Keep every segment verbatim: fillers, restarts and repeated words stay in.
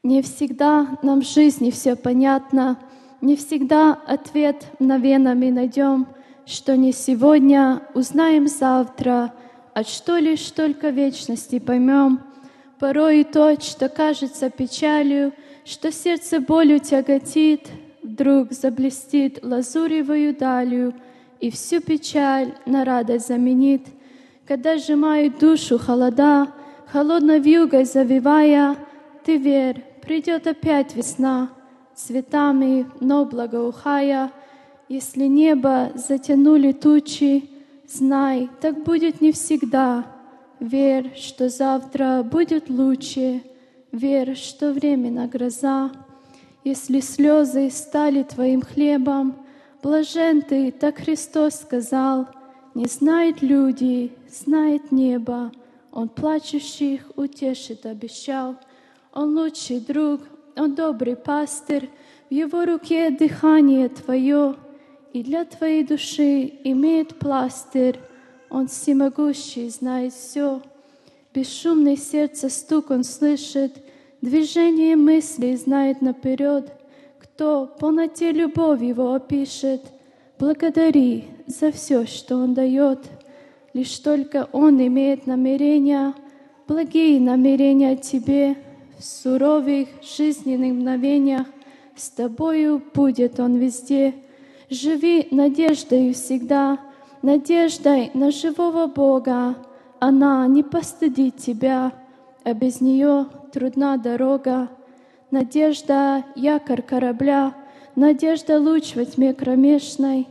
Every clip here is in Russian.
Не всегда нам в жизни все понятно, не всегда ответ мгновенно мы найдем, что не сегодня, узнаем завтра, а что лишь только вечности поймем. Порой и то, что кажется печалью, что сердце болью тяготит, вдруг заблестит лазуревою далью и всю печаль на радость заменит. Когда сжимают душу холода, холодной вьюгой завивая, ты верь, придет опять весна, цветами, но благоухая. Если небо затянули тучи, знай, так будет не всегда. Верь, что завтра будет лучше, верь, что временно гроза. Если слезы стали твоим хлебом, блажен ты, так Христос сказал. Не знают люди, знает небо, Он плачущих утешит обещал. Он лучший друг, Он добрый пастырь, в Его руке дыхание твое, и для твоей души имеет пластырь. Он всемогущий, знает все. Бесшумный сердце стук Он слышит, движение мыслей знает наперед. Кто в полноте любовь Его опишет, благодари за все, что Он дает. Лишь только Он имеет намерения, благие намерения тебе. В суровых жизненных мгновениях с тобою будет Он везде. Живи надеждою всегда, надеждой на живого Бога. Она не постыдит тебя, а без нее трудна дорога. Надежда — якорь корабля, надежда — луч во тьме кромешной.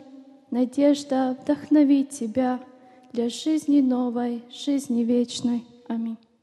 Надежда вдохновит тебя для жизни новой, жизни вечной. Аминь.